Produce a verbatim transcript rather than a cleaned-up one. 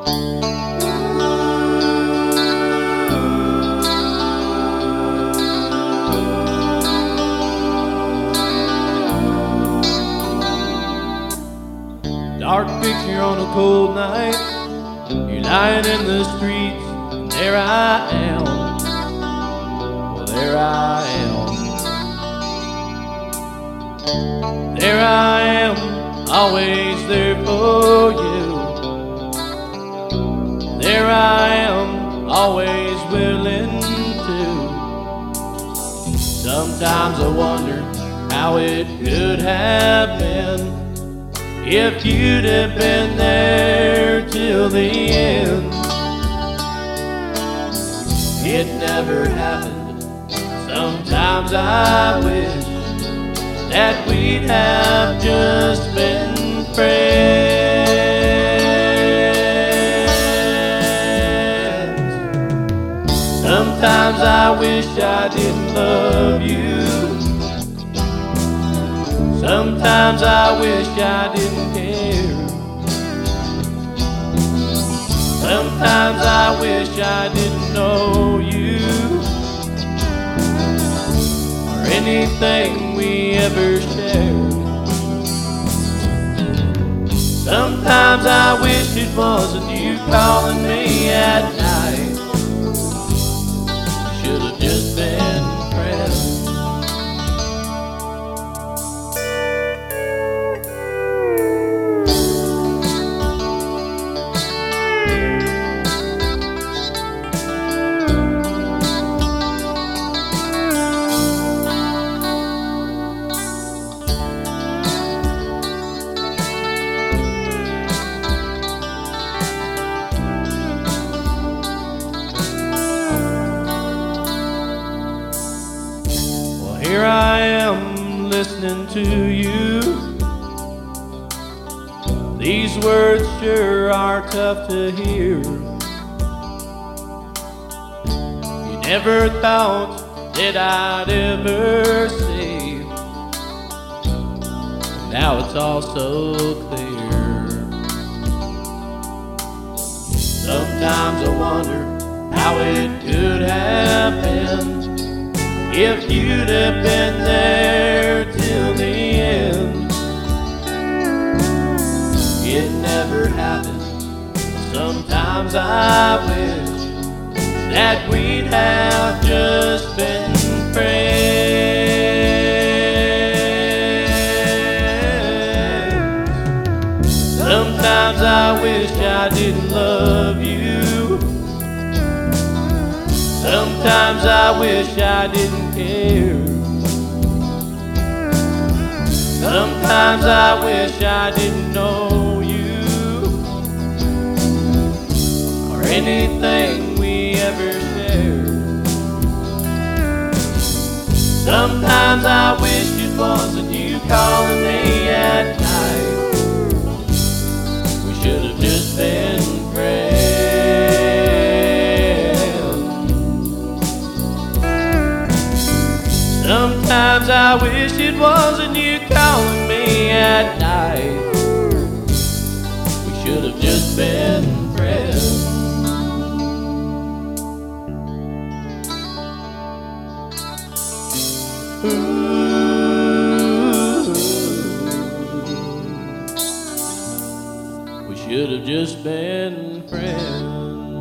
Dark picture on a cold night. You're lying in the streets, and there I am. Well, there I am. There I am, always there for you. There I am, always willing to. Sometimes I wonder how it could have been if you'd have been there till the end. It never happened. Sometimes I wish that we'd have just been friends. Sometimes I wish I didn't love you. Sometimes I wish I didn't care. Sometimes I wish I didn't know you or anything we ever shared. Sometimes I wish it wasn't you calling me at night. We should have just been friends. Here I am listening to you. These words sure are tough to hear. You never thought that I'd ever see. Now it's all so clear. Sometimes I wonder how it could have been if you'd have been there till the end. It never happened. Sometimes I wish that we'd have just been friends. Sometimes I wish I didn't love you. Sometimes I wish I didn't care. Sometimes I wish I didn't know you or anything we ever shared. Sometimes I wish it wasn't you calling me at night. We should have just been friends. Sometimes I wish it wasn't you calling me at night. We should have just been friends. Ooh, we should have just been friends.